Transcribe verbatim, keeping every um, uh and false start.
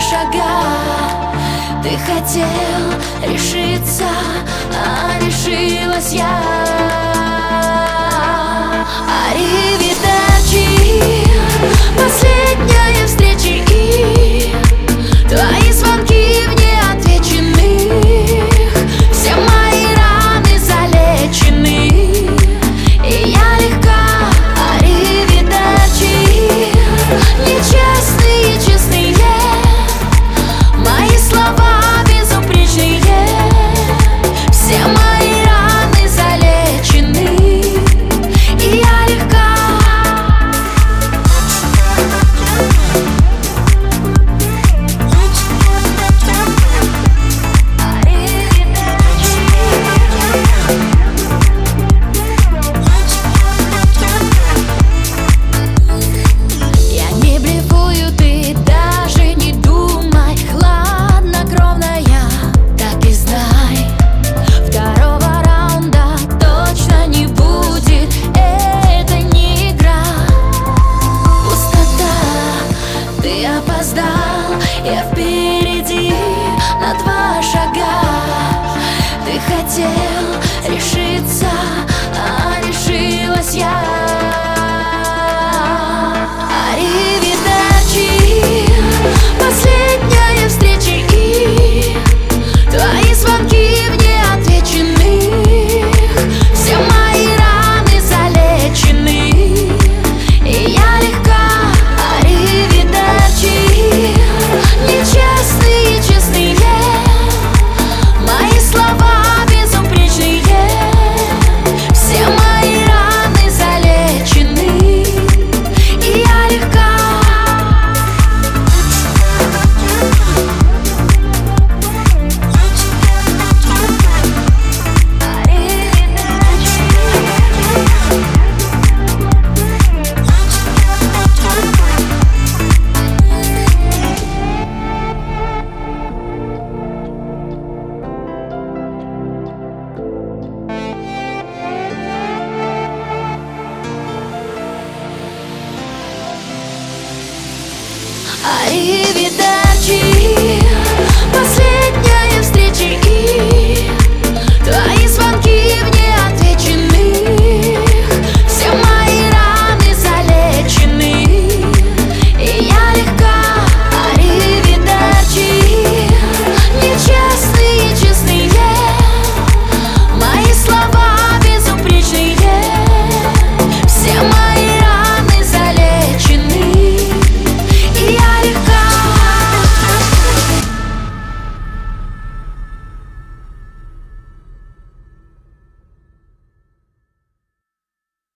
шага. Ты хотел решиться, а решилась я. Аривидерчи, последняя встреча, и твои звонки вне отвеченных. Все мои раны залечены, и я легка. Аривидерчи, нечестные, честные, мои слова безупречные. Все мои раны залечены, и я легка. Я не блефую, ты даже не думай. Хладнокровная, так и знай, второго раунда точно не будет. Это не игра. Пустота, ты опоздал, я в